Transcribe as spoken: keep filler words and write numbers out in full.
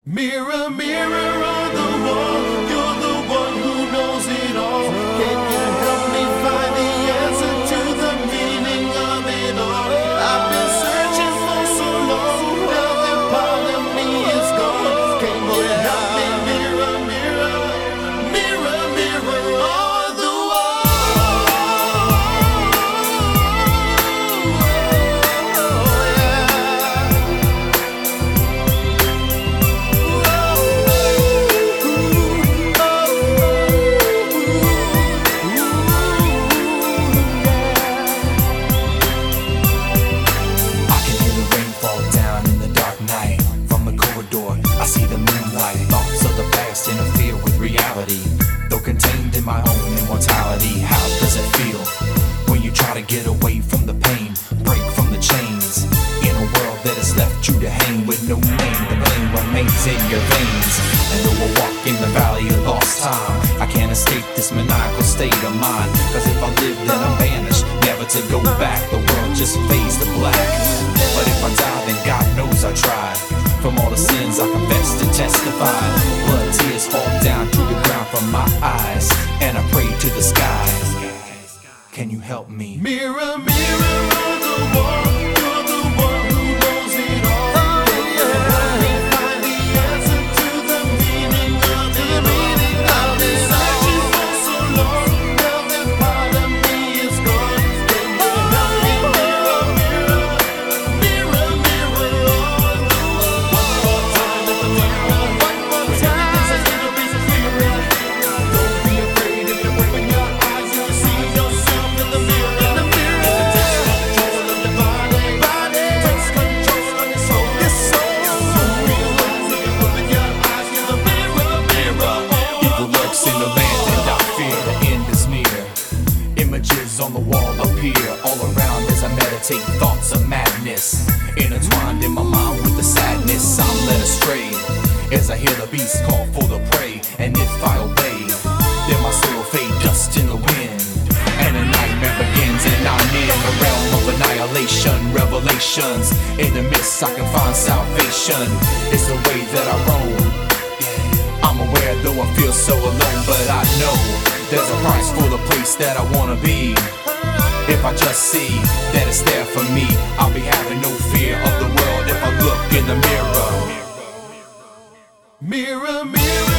Mirror, mirror on the wall, you're the one who knows it all. Can you help me find the answer to the meaning of it all? I've been searching for so long, now that part of me is gone. Can you help me, mirror, mirror, mirror, mirror on the wall? Oh, yeah. I see the moonlight, thoughts of the past interfere with reality. Though contained in my own immortality, how does it feel when you try to get away from the pain, break from the chains, in a world that has left you to hang with no name? The blame remains in your veins, and though I walk in the valley of lost time, I can't escape this maniacal state of mind. Cause if I live then I'm banished, never to go back. The world just fades to black. But if I die then God knows I tried. From all the sins I confessed and testified, blood tears fall down to the ground from my eyes, and I pray to the skies. Can you help me? Mirror, mirror on the wall, you're the one who knows it all. Can you help me find the answer to the meaning of it all? I've been searching for so long, now that part of me is gone. Can you help me, mirror, mirror, mirror, mirror on the wall? One more time at the mirror, one more time. Everything's a little bit clearer. Don't be afraid if you open your eyes and you see yourself in the mirror. In the mirror, if it takes control of your body, body takes control of your soul, your soul. You realize if you open your eyes, you're the mirror, mirror. Evil lurks in the land and I fear the end is near. Images on the wall appear all around as I meditate thoughts of madness. Intertwined in my mind with the sadness, I'm led astray as I hear the beast call for the prey. And if I obey, then my soul will fade dust in the wind, and a nightmare begins. And I'm in the realm of annihilation, revelations. In the mist I can find salvation. It's the way that I roam. I'm aware though I feel so alone, but I know there's a price for the place that I wanna be. If I just see that it's there for me, I'll be having no fear of the world if I look in the mirror. Mirror, mirror.